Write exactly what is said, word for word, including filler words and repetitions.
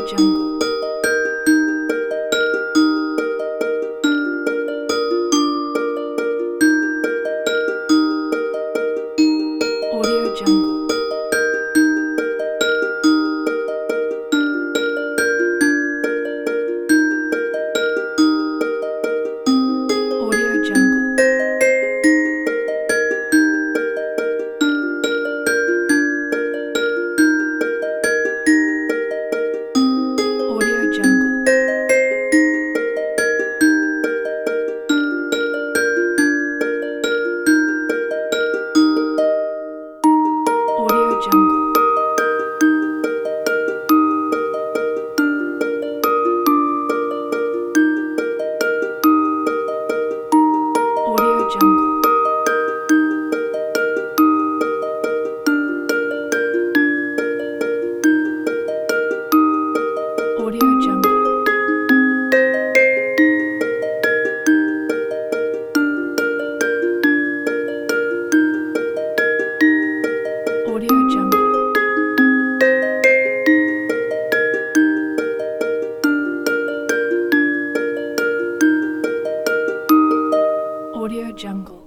Jungle. Audio Jungle. Audio Jungle. Audio Jungle. Audio Jungle. Audio Jungle. Audio Jungle. Audio Jungle. Audio Jungle.